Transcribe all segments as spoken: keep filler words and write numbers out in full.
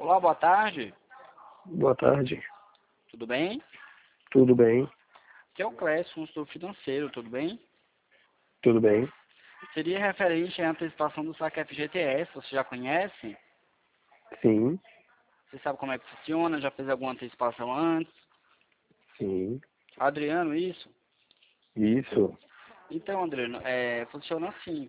Olá, boa tarde. Boa tarde. Tudo bem? Tudo bem? Aqui é o Clécio, consultor financeiro, tudo bem? Tudo bem? Seria referente à antecipação do saque F G T S, você já conhece? Sim, Você sabe como é que funciona? Já fez alguma antecipação antes? sim. Adriano, isso? Isso. Então, Adriano, é, funciona assim.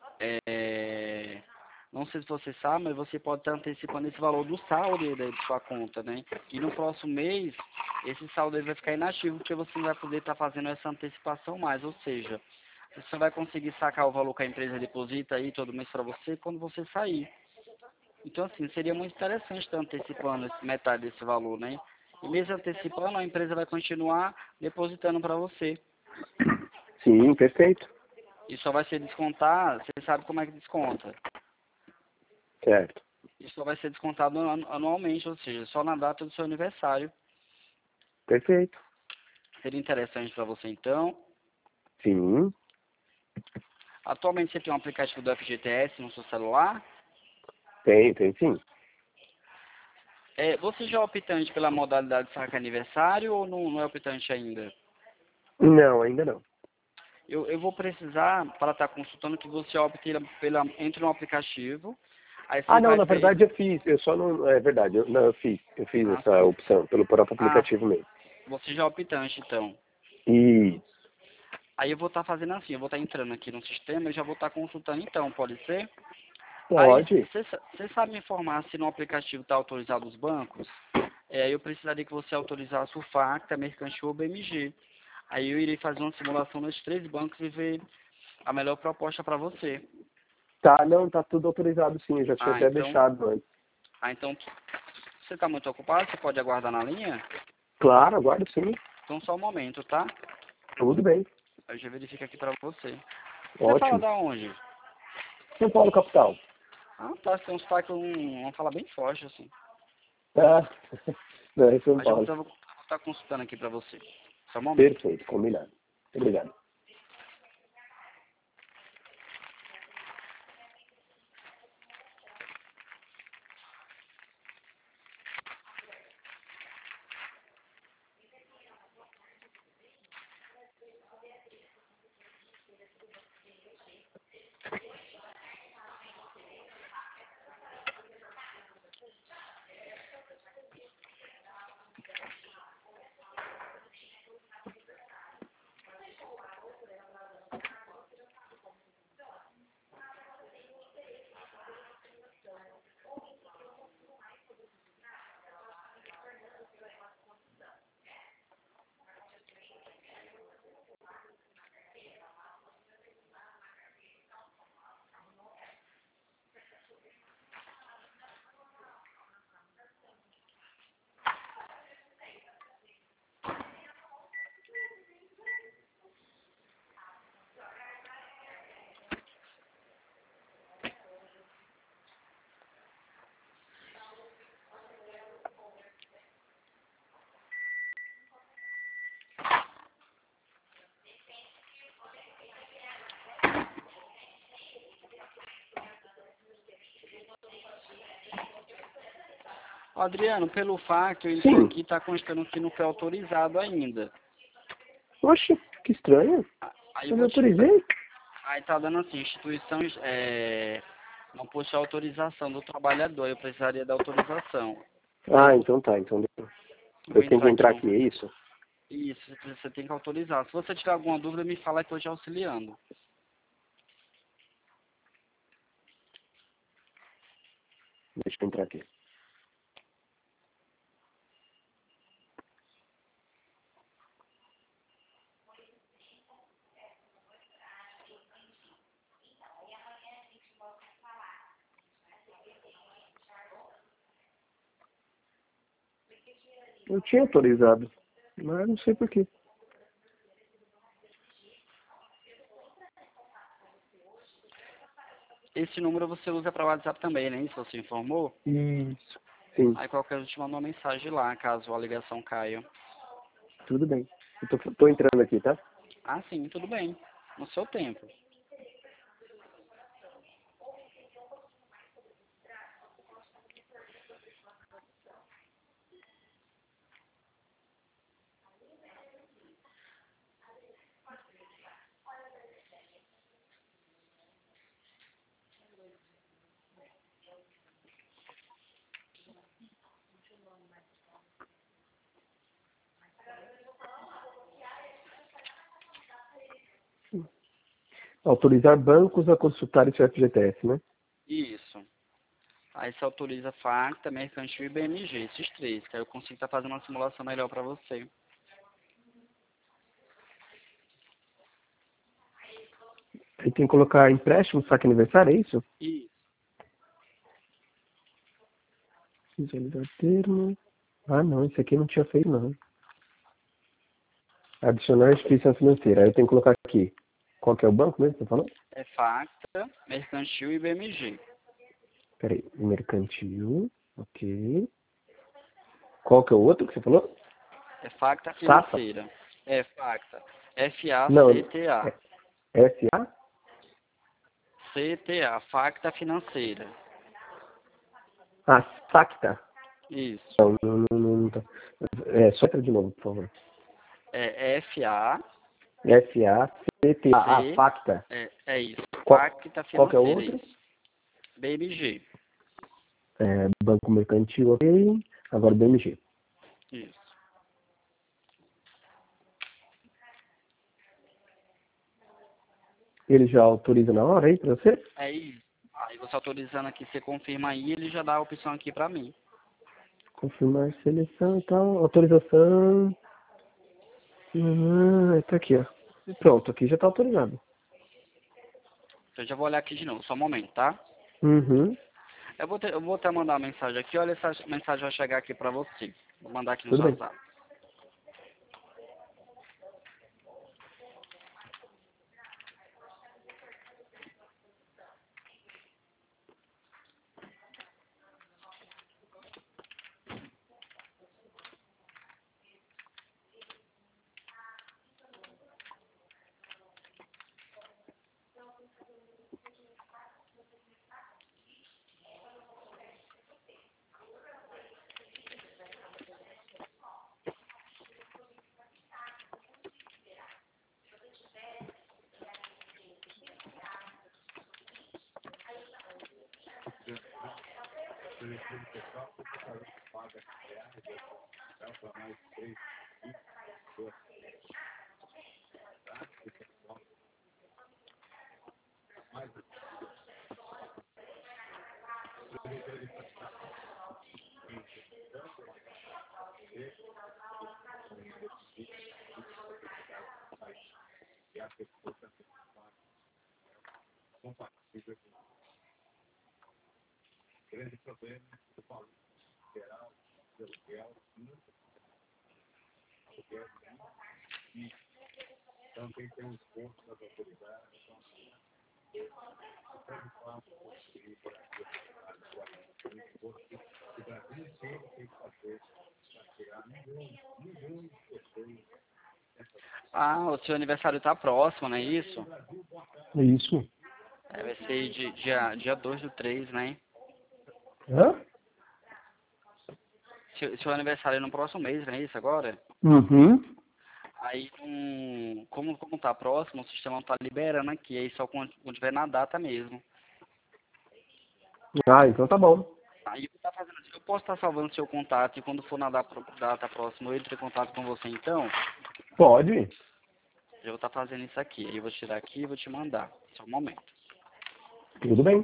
É, não sei se você sabe, mas você pode estar antecipando esse valor do saldo aí da de sua conta, né? E no próximo mês, esse saldo aí vai ficar inativo, porque você não vai poder estar fazendo essa antecipação mais. Ou seja, você só vai conseguir sacar o valor que a empresa deposita aí todo mês para você quando você sair. Então, assim, seria muito interessante estar antecipando esse- metade desse valor, né? E mesmo antecipando, a empresa vai continuar depositando para você. Sim, perfeito. E só vai ser descontar, você sabe como é que desconta. Certo. Isso só vai ser descontado anu- anualmente, ou seja, só na data do seu aniversário. Perfeito. Seria interessante para você, então. Sim. Atualmente você tem um aplicativo do F G T S no seu celular. Tem, tem sim. É, você já é optante pela modalidade saque aniversário ou não, não é optante ainda? Não, ainda não. Eu, eu vou precisar, para estar consultando, que você opte pela, pela- entre no aplicativo. Aí Ah, você não, vai na ver. verdade eu fiz. Eu só não. É verdade, eu, não, eu fiz. Eu fiz Ah, essa sim. opção pelo próprio Ah, aplicativo mesmo. você já é optante, então. Isso. Aí eu vou estar fazendo assim, eu vou estar entrando aqui no sistema e já vou estar consultando, então, pode ser? Aí, Pode. você sabe me informar se no aplicativo está autorizado os bancos? É, eu precisaria que você autorizasse o Facta, Mercantil ou B M G. Aí eu irei fazer uma simulação nesses três bancos e ver a melhor proposta para você. Tá, não, tá tudo autorizado sim. Eu já tinha Ah, até então, deixado antes. ah, então você está muito ocupado? Você pode aguardar na linha? Claro, aguardo sim. Então só um momento, tá? Tudo bem. Eu já verifico aqui para você. Você fala Ótimo. da onde? São Paulo, capital. Ah, tá, você tem uns pais com uma fala bem forte, assim. Ah, não, é São Mas já Paulo. vou, vou estar consultando aqui para você. Só um momento. Perfeito, combinado. Obrigado. Adriano, pelo fato, eu entrei Sim. aqui, tá constando que não foi autorizado ainda. Oxe, que estranho. Ah, Aí eu Eu me vou te... autorizei. Aí tá dando assim, instituição é, não possui autorização do trabalhador, eu precisaria da autorização. Aí eu Ah, vou, então tá. Então vou eu tenho que entrar aqui entrar no... aqui, é isso? Isso, você tem que autorizar. Se você tiver alguma dúvida, me fala que eu te auxiliando. Deixa eu entrar aqui. Eu tinha autorizado, mas não sei por quê. Esse número você usa para WhatsApp também, né? Isso você informou? Isso. Sim, Aí qualquer coisa eu te mando uma mensagem lá, caso a ligação caia. tudo bem. Eu tô, tô entrando aqui, tá? Ah, sim, tudo bem. No seu tempo. Autorizar bancos a consultar esse F G T S, né? Isso. Aí você autoriza Facta, Mercantil e B M G, esses três, que aí eu consigo estar fazendo uma simulação melhor para você. Aí tem que colocar empréstimo, saque aniversário, é isso? Isso. Visualizar termo. Ah, não, isso aqui eu não tinha feito, não. Adicionar instituição financeira. Aí eu tenho que colocar aqui. Qual que é o banco mesmo que você falou? É Facta, Mercantil e B M G. Peraí, mercantil, ok. Qual que é o outro que você falou? É Facta Safa? Financeira. É Facta. Não, F A C T A. é S A? C T A, Facta Financeira. Ah, Sacta. Isso. Não, não, não, não tá. É, só entra de novo, por favor. É F A S A C T A. Ah, C. Facta. É, é isso. Qual, Facta qual que é o Financeira, outro? isso. B M G. É, Banco Mercantil, ok. Agora B M G. Isso. Ele já autoriza na hora aí pra você? É isso. Aí você autorizando aqui, você confirma aí, ele já dá a opção aqui pra mim. Confirmar seleção e tal. Autorização. Uhum, tá aqui, ó. Pronto, aqui já tá autorizado. Eu já vou olhar aqui de novo, só um momento, tá? Uhum. Eu vou, ter, eu vou até mandar uma mensagem aqui, olha, essa mensagem vai chegar aqui pra você. Vou mandar aqui no Tudo seu bem. WhatsApp. Ah, o seu aniversário tá próximo, não é isso? Isso. É, vai ser de, dia, dia dois do três, né? Hã? Seu, seu aniversário é no próximo mês, não é isso agora? Uhum. Aí, um, como, como tá próximo, o sistema não tá liberando aqui, aí só quando, quando tiver na data mesmo. Ah, então tá bom. Aí eu, tá fazendo, assim, eu posso estar salvando seu contato e quando for na data, data próxima eu entre em contato com você então. Pode. Eu vou estar fazendo isso aqui. Aí eu vou tirar aqui e vou te mandar. Só um momento. Tudo bem.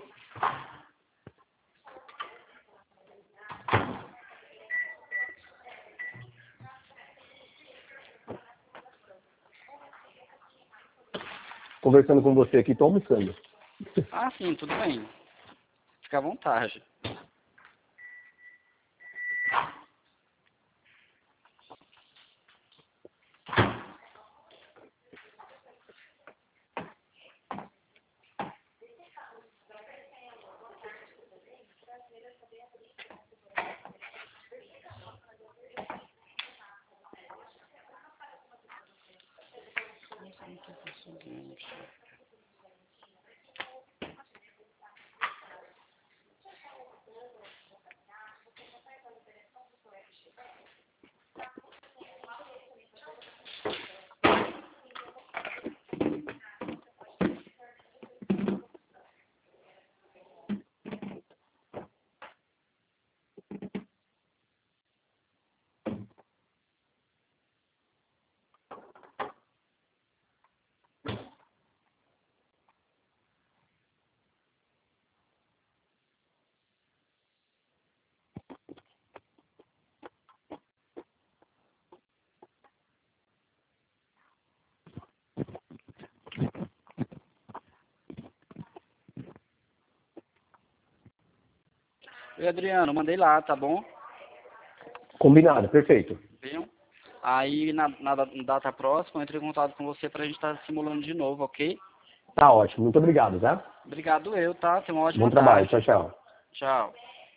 Conversando com você aqui, tô almoçando. Ah, sim, tudo bem. Fica à vontade. Oi, Adriano, mandei lá, tá bom? Combinado, perfeito. Viu? Aí na, na da- data próxima eu entro em contato com você pra gente estar simulando de novo, ok? Tá ótimo, muito obrigado, tá? Obrigado eu, tá? Tenha uma Bom ótima trabalho, tarde. tchau, tchau. Tchau.